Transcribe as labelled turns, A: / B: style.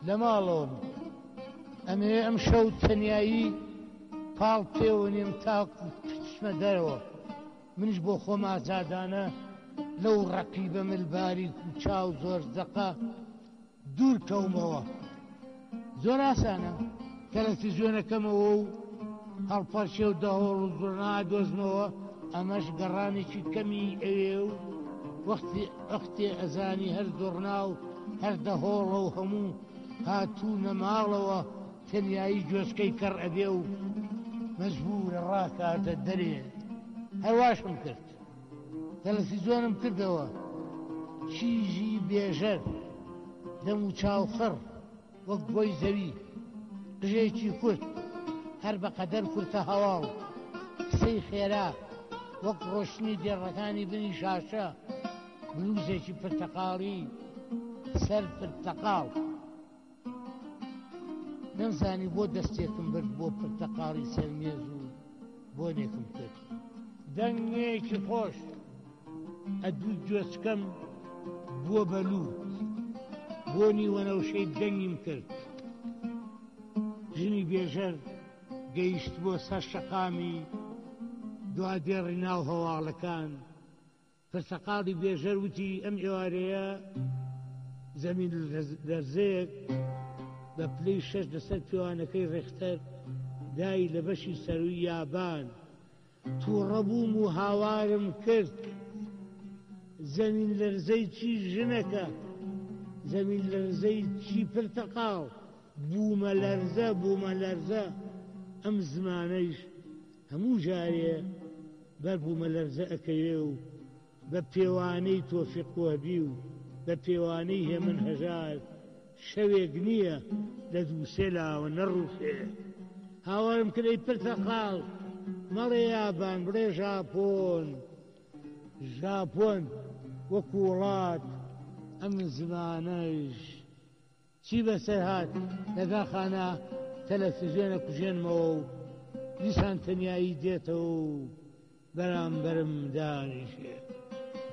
A: لە ماڵەوەم ئەمێ ئەم شەو تەنیایی پاڵ پێوەنیم تا پچمە دەرەوە منش بۆ خۆم ئازادانە لەو ڕەقیبە ملباری و چاو زۆر دەقا دوور کەومەوە زۆر ئاسانە تەلەڤیزیۆنەکەمەوە و هەڵپەرچێ و دەهۆڵ و زۆرنا دۆزمەوە ئەمەش گەڕانێکی کەمی ئەوێ و وەختێ ئەزانی هەر زۆرنا و هەر دەهۆڵە و هەموو هاتوو نەماڵەوە تەنیایی گوێسکەی کەڕ ئەبێ و مەجبورە ڕاکاتە دەرێ هەرواشم کرد تەلەڤیزیۆنم کردەوە چیژی بێژەر دەم و چاوخڕ وەک بۆی زەوی قژێکی کورت هەر بەقەدەر کورتە هەواڵ قسەی خێرا وەک ڕۆشنی دێڕەکانی بنی شاشە بلوزێکی پرتەقاڵی سەر پرتەقاڵ نەمزانی بۆ دەستێکم برد بۆ پرتەقاڵی سەرمێز و بۆنێکم کرد دەنگێکی خۆش ئەدوو گوێچکەم بووە بەلوو بۆنی وەنەوشەی دەنگیم کرد ژنی بێژەر گەیشت بۆ سەر شەقامی دوادێڕی ناو هەواڵەکان پرتەقاڵی بێژەر وتی ئەم ئێوارەیە زەمین لەرزەیەک بە پلەی 6 لەسەر پیوانەکەی ڕێختەر دای لە بەشی سەرووی یابان تووڕەبووم و هاوارم کرد زەمین لەرزەی چی ژنەکە زەمین لەرزەی چی پرتەقاڵ بوومە لەرزە ئەم زمانەیش هەموو جارێ بەر بوومە لەرزە ئەکەوێ و بە پێوانەی تۆفیق وەهبی و بە پێوانەی هێمن هەژار شەوێک نییە لە دووسێ لاوە نەڕووخێ هاوارم کردەی پرتەقاڵ مەڵێ یابان بڵێ ژاپۆن وەکو وڵات ئەم زمانەش چی بەسەر هات لەداخانە تەلەڤیزیۆنە کوژێنمەوە و دیسان تەنیایی دێتەوە و بەرامبەرم دانیشێ